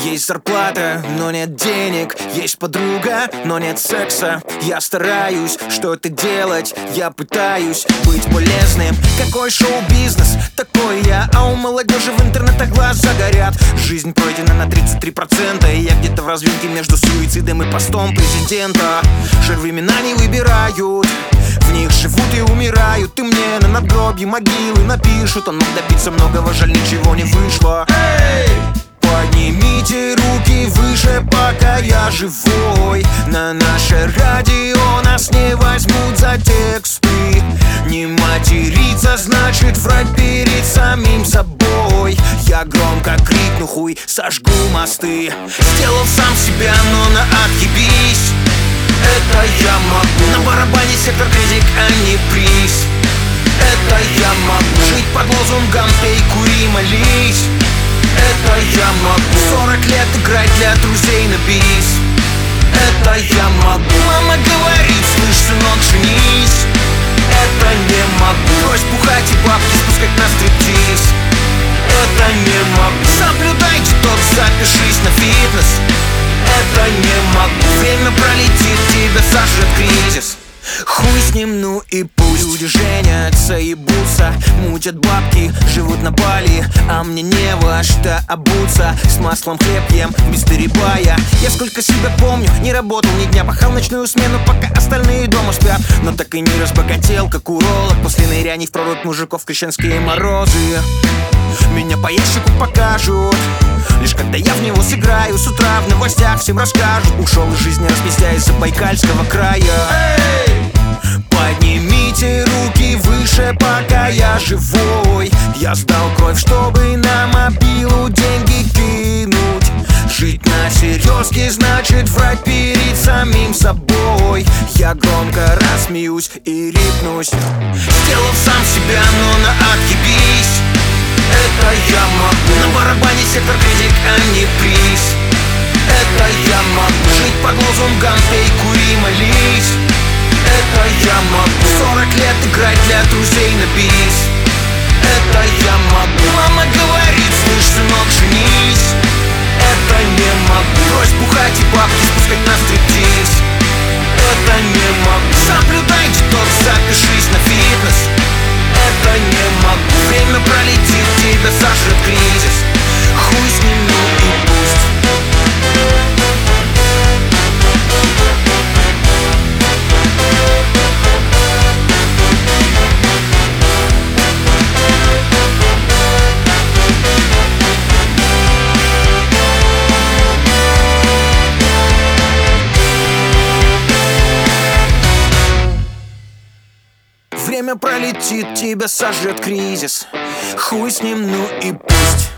Есть зарплата, но нет денег. Есть подруга, но нет секса. Я стараюсь что-то делать, я пытаюсь быть полезным. Какой шоу-бизнес, такой я. А у молодежи в интернетах глаза горят. Жизнь пройдена на 33%, и я где-то в развилке между суицидом и постом президента. Жертвы имена не выбирают, в них живут и умирают. И мне на надгробье могилы напишут: он мог добиться многого, жаль, ничего не вышло. Поднимите руки выше, пока я живой. На наше радио нас не возьмут за тексты. Не материться значит врать перед самим собой. Я громко крикну: хуй, сожгу мосты. Сделал сам себя, но на отъебись. Это я могу. На барабане сектор критик, а не приз. Это я могу. Жить под лозунгом пей, кури, молись. Это я могу. 40 лет играть для друзей на бис. Это я могу. Мама говорит: слышь, сынок, женись. Это не могу. Брось бухать и бабки спускать на стриптиз. Это не могу. Соблюдай деток, запишись на фитнес. Это не могу. Время пролетит, тебя сожрет кризис. Хуй с ним, ну и пусть. Люди женятся, ебутся, мутят бабки, живут на Бали. А мне не во что обуться. С маслом хлеб ем, без перебая. Я сколько себя помню, не работал ни дня. Пахал ночную смену, пока остальные дома спят. Но так и не разбогател, как уролог. После ныряний в прорубь мужиков в крещенские морозы. Меня по ящику покажут лишь когда я в него сыграю. С утра в новостях всем расскажут: ушел из жизни распиздя из Забайкальского края. Поднимите руки выше, пока я живой. Я сдал кровь, чтобы на мобилу деньги кинуть. Жить на серьезке значит врать перед самим собой. Я громко рассмеюсь и рипнусь. Сделал сам себя, но на отъебись. Это я могу. На барабане сектор критик, а не приз. Это я могу. Жить под лозунгом пей, кури, молись. Это я могу. 40 лет играть для друзей на бис. Это я могу. Мама говорит: слышь, сынок, женись. Это не могу. Брось бухать и бабки спускать на стриптиз. Это не могу. Соблюдай деток, запишись на фитнес. Это не могу. Время пролетит, тебя сожрет кризис. Хуй с ним, ну и пусть. Время пролетит, тебя сожрет кризис. Хуй с ним, ну и пусть.